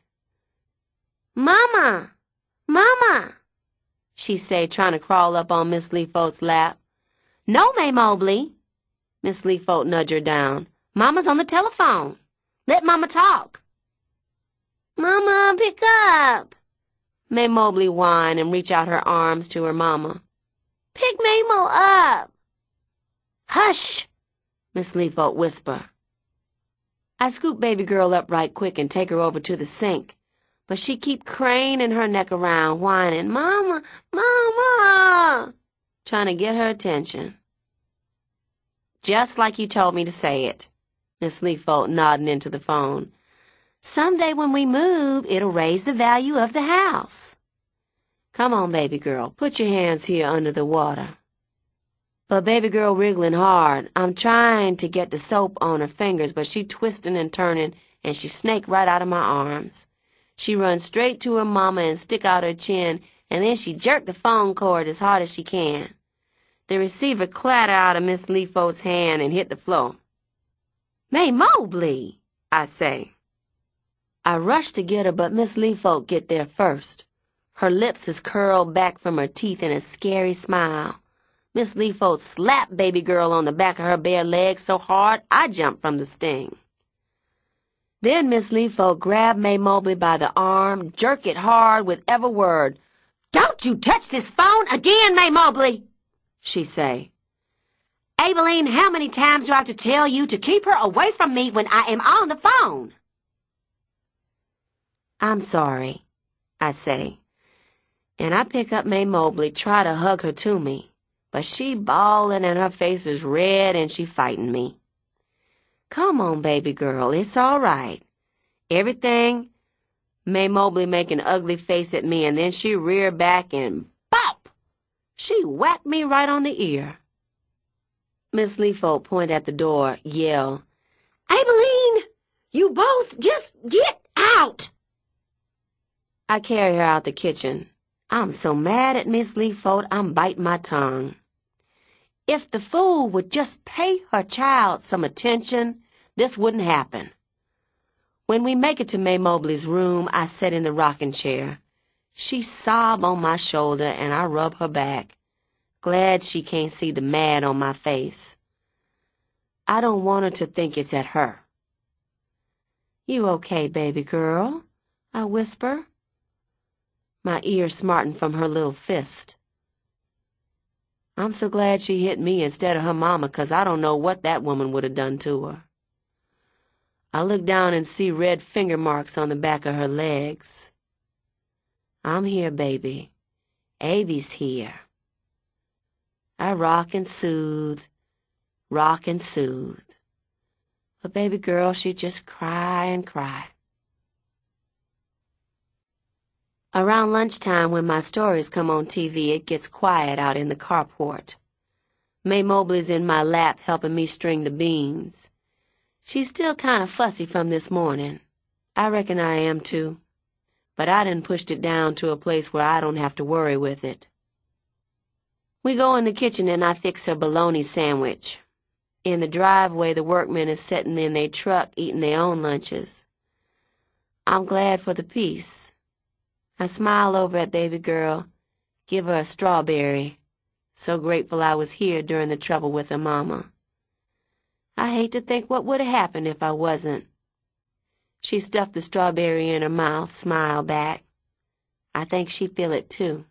Mama! Mama! She say, trying to crawl up on Miss Leafold's lap. No, May Mobley. Miss Leafold nudged her down. Mama's on the telephone. Let Mama talk. Mama, pick up. May Mobley whined and reached out her arms to her mama. Pick Maymo up. Hush, Miss Leafold whispered. I scoop baby girl up right quick and take her over to the sink. But she keep craning her neck around, whining, Mama, Mama, trying to get her attention. Just like you told me to say it, Miss Leafold nodding into the phone. Someday when we move, it'll raise the value of the house. Come on, baby girl, put your hands here under the water. But baby girl wriggling hard. I'm trying to get the soap on her fingers, but she twisting and turning, and she snaked right out of my arms. She run straight to her mama and stick out her chin, and then she jerked the phone cord as hard as she can. The receiver clattered out of Miss Leafold's hand and hit the floor. May Mobley, I say. I rush to get her, but Miss Leafold get there first. Her lips is curled back from her teeth in a scary smile. Miss Leafold slapped baby girl on the back of her bare leg so hard I jumped from the sting. Then Miss Leafold grabbed May Mobley by the arm, jerked it hard with every word. Don't you touch this phone again, May Mobley, she say. Abeline, how many times do I have to tell you to keep her away from me when I am on the phone? I'm sorry, I say. And I pick up May Mobley, try to hug her to me. But she bawling and her face is red and she fighting me. Come on, baby girl, it's all right. Everything. May Mobley make an ugly face at me and then she reared back and bop! She whacked me right on the ear. Miss Leafold point at the door, yell, Abeline, you both just get out! I carry her out the kitchen. I'm so mad at Miss Leafold, I'm biting my tongue. If the fool would just pay her child some attention, this wouldn't happen. When we make it to May Mobley's room, I sit in the rocking chair. She sob on my shoulder and I rub her back, glad she can't see the mad on my face. I don't want her to think it's at her. You okay, baby girl? I whisper. My ear smarting from her little fist. I'm so glad she hit me instead of her mama, 'cause I don't know what that woman would have done to her. I look down and see red finger marks on the back of her legs. I'm here, baby. Abby's here. I rock and soothe, rock and soothe. But baby girl, she'd just cry and cry. Around lunchtime, when my stories come on T V, it gets quiet out in the carport. May Mobley's in my lap helping me string the beans. She's still kind of fussy from this morning. I reckon I am too. But I done pushed it down to a place where I don't have to worry with it. We go in the kitchen and I fix her bologna sandwich. In the driveway, the workmen is sitting in their truck eating their own lunches. I'm glad for the peace. I smile over at baby girl, give her a strawberry. So grateful I was here during the trouble with her mama. I hate to think what would have happened if I wasn't. She stuffed the strawberry in her mouth, smiled back. I think she feel it too.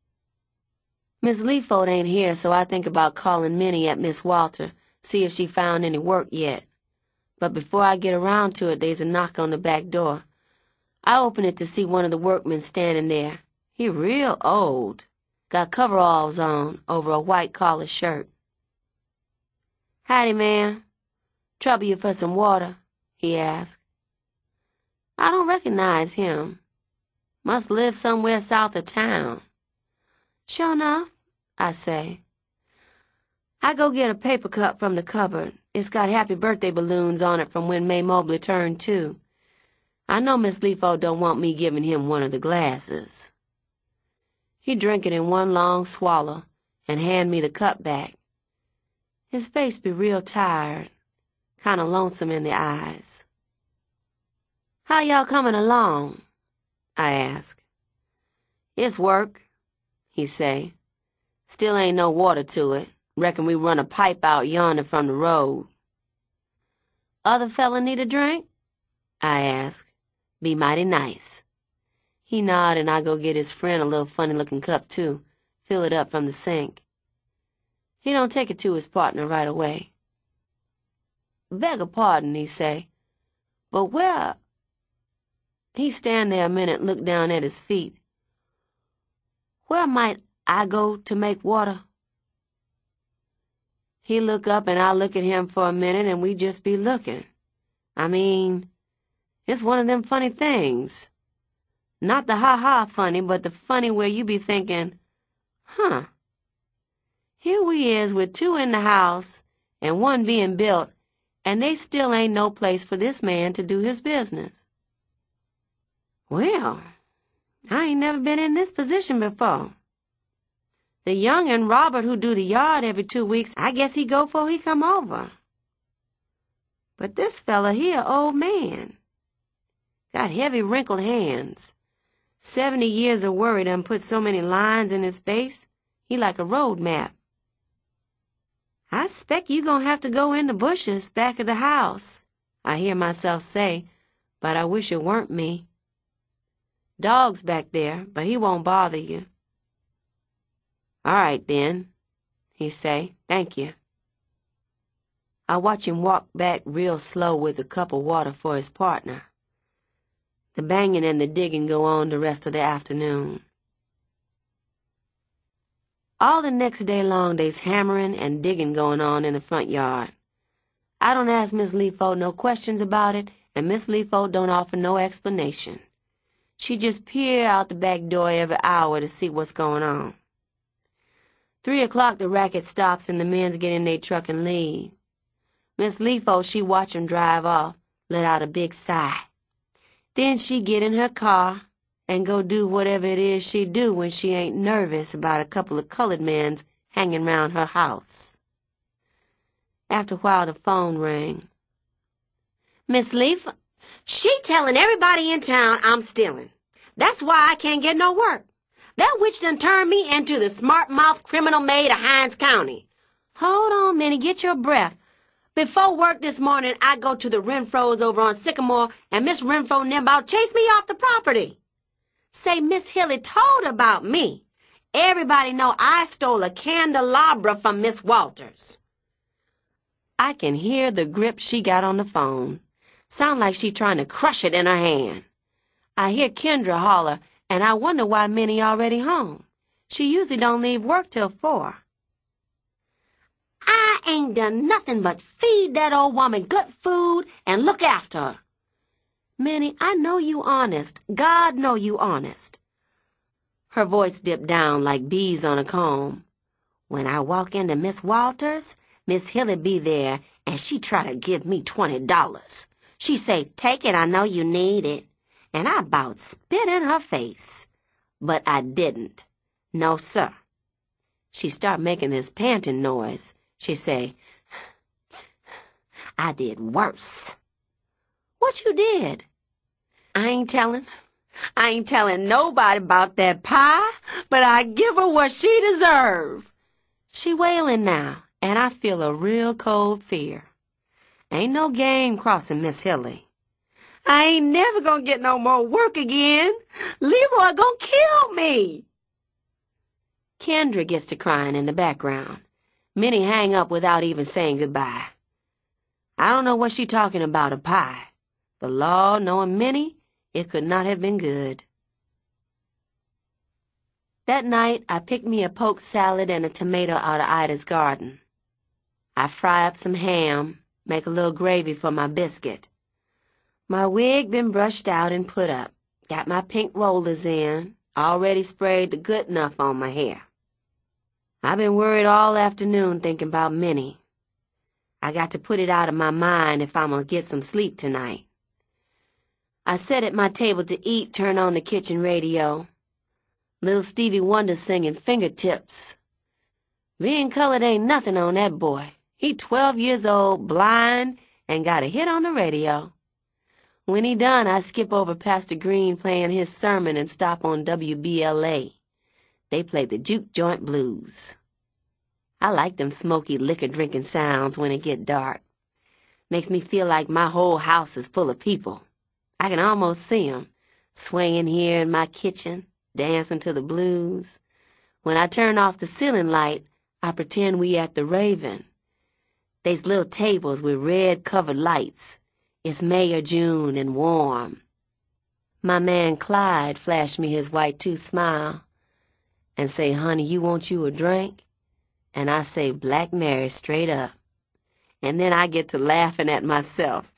Miss Leafold ain't here, so I think about calling Minnie at Miss Walter, see if she found any work yet. But before I get around to it, there's a knock on the back door. I open it to see one of the workmen standing there. He real old. Got coveralls on over a white collar shirt. "Howdy, ma'am. Trouble you for some water?" he asked. I don't recognize him. Must live somewhere south of town. "Sure enough," I say. I go get a paper cup from the cupboard. It's got happy birthday balloons on it from when May Mobley turned two. I know Miss Leafold don't want me giving him one of the glasses. He drink it in one long swallow and hand me the cup back. His face be real tired, kind of lonesome in the eyes. "How y'all coming along?" I ask. "It's work," he say. "Still ain't no water to it. Reckon we run a pipe out yonder from the road." "Other fella need a drink?" I ask. Be mighty nice. He nod and I go get his friend a little funny-looking cup too, fill it up from the sink. He don't take it to his partner right away. "Beg a pardon," he say, "but where—" He stand there a minute, look down at his feet. "Where might I go to make water?" He look up and I look at him for a minute and we just be looking. I mean, it's one of them funny things. Not the ha-ha funny, but the funny where you be thinking, huh, here we is with two in the house and one being built, and they still ain't no place for this man to do his business. Well, I ain't never been in this position before. The young'un, Robert, who do the yard every two weeks, I guess he go 'fore he come over. But this fella here, old man. Got heavy wrinkled hands. Seventy years of worry done put so many lines in his face, he like a road map. "I s'pect you gonna have to go in the bushes back of the house," I hear myself say, but I wish it weren't me. "Dog's back there, but he won't bother you." "All right, then," he say, "thank you." I watch him walk back real slow with a cup of water for his partner. The banging and the digging go on the rest of the afternoon. All the next day long, there's hammering and digging going on in the front yard. I don't ask Miss Leafold no questions about it, and Miss Leafold don't offer no explanation. She just peer out the back door every hour to see what's going on. Three o'clock the racket stops and the men's get in their truck and leave. Miss Leafold, she watch 'em drive off, let out a big sigh. Then she get in her car and go do whatever it is she do when she ain't nervous about a couple of colored men's hanging round her house. After a while the phone rang. "Miss Leafold, she telling everybody in town I'm stealing. That's why I can't get no work. That witch done turned me into the smart-mouthed criminal maid of Hines County. Hold on, Minnie, get your breath. Before work this morning, I go to the Renfro's over on Sycamore, and Miss Renfro and them about chased me off the property. Say Miss Hilly told about me. Everybody know I stole a candelabra from Miss Walters. I can hear the grip she got on the phone. Sound like she trying to crush it in her hand. I hear Kendra holler, and I wonder why Minnie already home. She usually don't leave work till four. I ain't done nothing but feed that old woman good food and look after her. Minnie, I know you honest. God know you honest. Her voice dipped down like bees on a comb. When I walk into Miss Walters, Miss Hilly be there, and she try to give me twenty dollars. She say, take it, I know you need it. And I about spit in her face. But I didn't. No, sir. She start making this panting noise. She say, I did worse. What you did? I ain't telling. I ain't telling nobody about that pie, but I give her what she deserve. She wailing now, and I feel a real cold fear. Ain't no game crossing Miss Hilly. I ain't never gonna get no more work again. Leroy gonna kill me. Kendra gets to crying in the background. Minnie hang up without even saying goodbye. I don't know what she talking about, a pie. But Lord, knowing Minnie, it could not have been good. That night, I picked me a poke salad and a tomato out of Ida's garden. I fry up some ham, make a little gravy for my biscuit. My wig been brushed out and put up. Got my pink rollers in, already sprayed the good enough on my hair. I've been worried all afternoon thinking about Minnie. I got to put it out of my mind if I'm gonna get some sleep tonight. I sat at my table to eat, turn on the kitchen radio. Little Stevie Wonder singing Fingertips. Being colored ain't nothing on that boy. He twelve years old, blind, and got a hit on the radio. When he done, I skip over Pastor Green playing his sermon and stop on W B L A. They play the Juke Joint Blues. I like them smoky liquor-drinking sounds when it get dark. Makes me feel like my whole house is full of people. I can almost see 'em, swaying here in my kitchen, dancing to the blues. When I turn off the ceiling light, I pretend we at the Raven. They's little tables with red-covered lights. It's May or June and warm. My man Clyde flashed me his white-tooth smile and say, honey, you want you a drink? And I say, Black Mary straight up. And then I get to laughing at myself.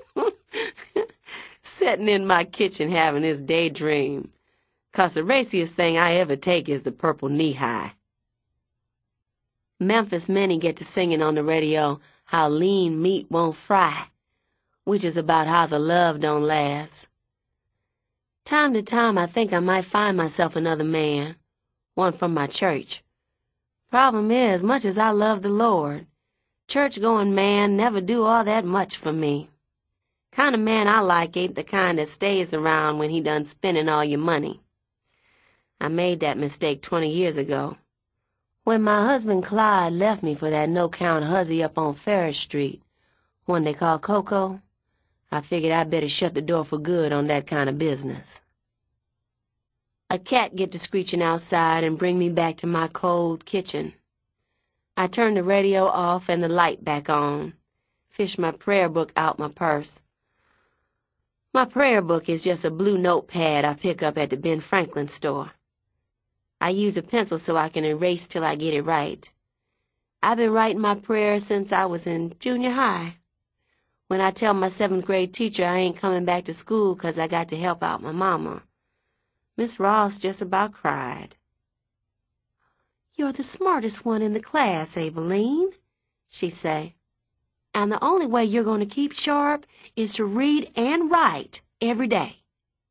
Sitting in my kitchen having this daydream. 'Cause the raciest thing I ever take is the purple knee-high. Memphis Minnie get to singing on the radio how lean meat won't fry, which is about how the love don't last. Time to time I think I might find myself another man, one from my church. Problem is, much as I love the Lord, church-going man never do all that much for me. Kind of man I like ain't the kind that stays around when he done spending all your money. I made that mistake twenty years ago. When my husband Clyde left me for that no-count hussy up on Ferris Street, one they call Coco, I figured I'd better shut the door for good on that kind of business. A cat get to screeching outside and bring me back to my cold kitchen. I turn the radio off and the light back on, fish my prayer book out my purse. My prayer book is just a blue notepad I pick up at the Ben Franklin store. I use a pencil so I can erase till I get it right. I've been writing my prayers since I was in junior high. When I tell my seventh grade teacher I ain't coming back to school 'cause I got to help out my mama, Miss Ross just about cried. You're the smartest one in the class, Abeline, she say. And the only way you're going to keep sharp is to read and write every day.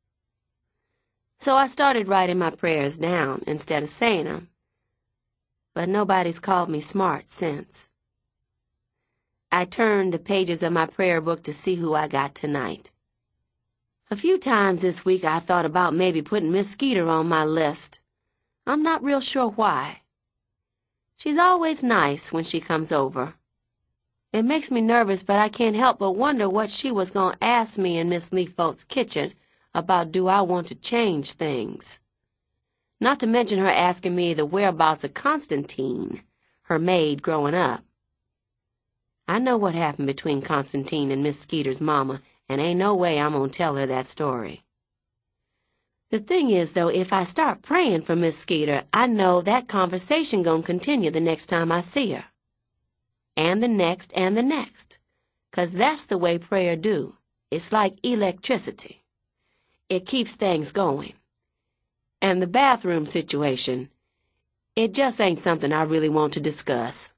So I started writing my prayers down instead of saying them. But nobody's called me smart since. I turned the pages of my prayer book to see who I got tonight. A few times this week I thought about maybe putting Miss Skeeter on my list. I'm not real sure why. She's always nice when she comes over. It makes me nervous, but I can't help but wonder what she was going to ask me in Miss Leafolk's kitchen about do I want to change things. Not to mention her asking me the whereabouts of Constantine, her maid growing up. I know what happened between Constantine and Miss Skeeter's mama, and ain't no way I'm gonna tell her that story. The thing is, though, if I start praying for Miss Skeeter, I know that conversation gonna continue the next time I see her. And the next and the next. 'Cause that's the way prayer do. It's like electricity. It keeps things going. And the bathroom situation, it just ain't something I really want to discuss.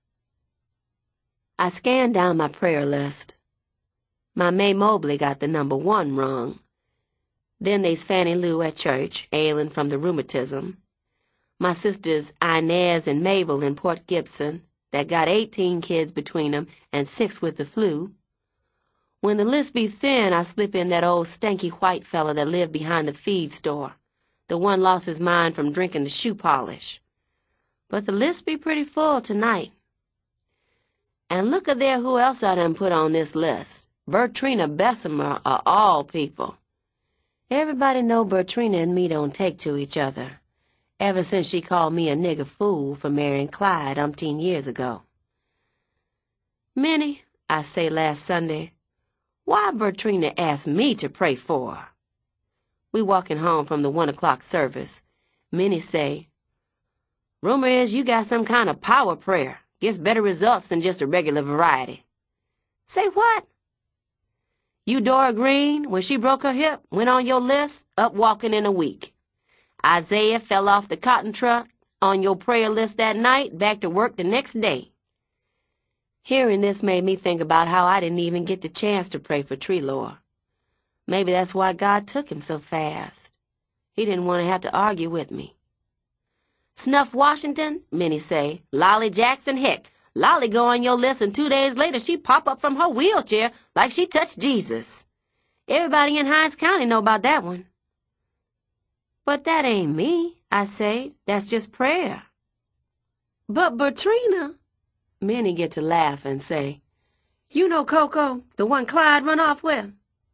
I scanned down my prayer list. My May Mobley got the number one wrong. Then they's Fannie Lou at church, ailing from the rheumatism. My sisters Inez and Mabel in Port Gibson, that got eighteen kids between them and six with the flu. When the list be thin, I slip in that old stanky white fella that lived behind the feed store. The one lost his mind from drinking the shoe polish. But the list be pretty full tonight. And look a there who else I done put on this list. Bertrina Bessemer of all people. Everybody know Bertrina and me don't take to each other, ever since she called me a nigger fool for marrying Clyde umpteen years ago. Minnie, I say last Sunday, why Bertrina asked me to pray for her? We walking home from the one o'clock service. Minnie say, rumor is you got some kind of power prayer. Gets better results than just a regular variety. Say what? Eudora Green, when she broke her hip, went on your list, up walking in a week. Isaiah fell off the cotton truck, on your prayer list that night, back to work the next day. Hearing this made me think about how I didn't even get the chance to pray for Treelor. Maybe that's why God took him so fast. He didn't want to have to argue with me. Snuff Washington, Minnie say. Lolly Jackson, heck. Lolly go on your list, and two days later she pop up from her wheelchair like she touched Jesus. Everybody in Hinds County know about that one. But that ain't me, I say. That's just prayer. But Bertrina, Minnie get to laugh and say, you know Coco, the one Clyde run off with?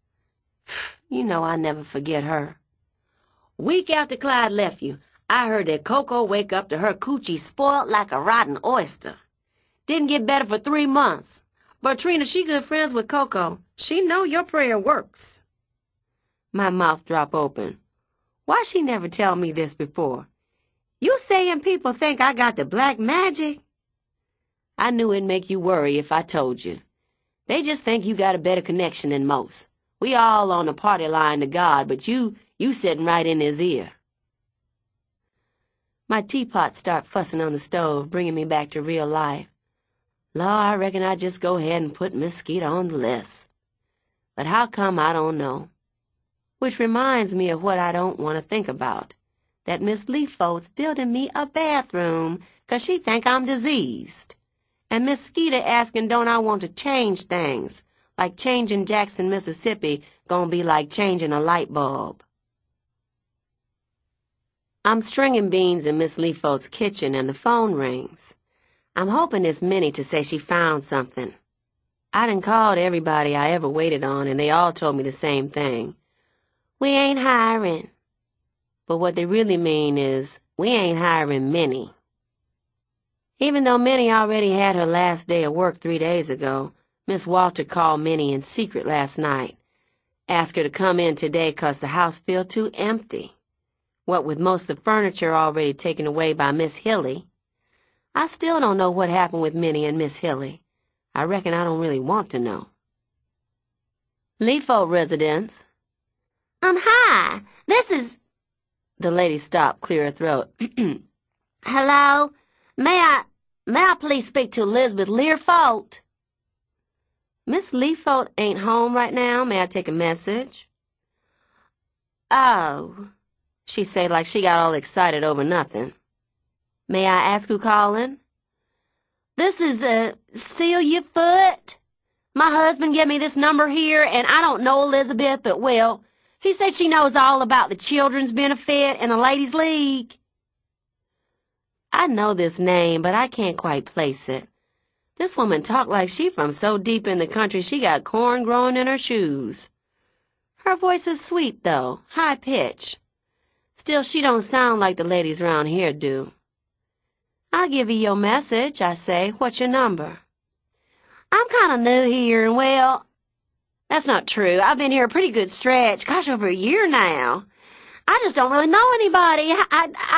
You know I never forget her. Week after Clyde left you, I heard that Coco wake up to her coochie spoiled like a rotten oyster. Didn't get better for three months. Bertrina, she good friends with Coco. She know your prayer works. My mouth drop open. Why she never tell me this before? You saying people think I got the black magic? I knew it'd make you worry if I told you. They just think you got a better connection than most. We all on the party line to God, but you, you sitting right in his ear. My teapot start fussing on the stove, bringing me back to real life. Law, I reckon I'd just go ahead and put Miss Skeeter on the list. But how come, I don't know. Which reminds me of what I don't want to think about. That Miss Leafold's building me a bathroom 'cause she think I'm diseased. And Miss Skeeter asking don't I want to change things, like changing Jackson, Mississippi gonna be like changing a light bulb. I'm stringing beans in Miss Leafold's kitchen and the phone rings. I'm hoping it's Minnie to say she found something. I done called everybody I ever waited on, and they all told me the same thing. We ain't hiring. But what they really mean is, we ain't hiring Minnie. Even though Minnie already had her last day of work three days ago, Miss Walter called Minnie in secret last night. Asked her to come in today 'cause the house feel too empty. What with most of the furniture already taken away by Miss Hilly. I still don't know what happened with Minnie and Miss Hilly. I reckon I don't really want to know. Leafold residence. Um, hi, this is... The lady stopped, clear her throat. Hello? May I, may I please speak to Elizabeth Learfold? Miss Leafold ain't home right now. May I take a message? Oh, she say like she got all excited over nothing. May I ask who calling? This is, uh, Celia Foote. My husband gave me this number here, and I don't know Elizabeth, but, well, he said she knows all about the children's benefit and the ladies' league. I know this name, but I can't quite place it. This woman talk like she from so deep in the country she got corn growing in her shoes. Her voice is sweet, though, high pitch. Still Still, she don't sound like the ladies round here do. I'll give you your message, I say. What's your number? I'm kind of new here, and well, that's not true. I've been here a pretty good stretch. Gosh, over a year now. I just don't really know anybody. I, I,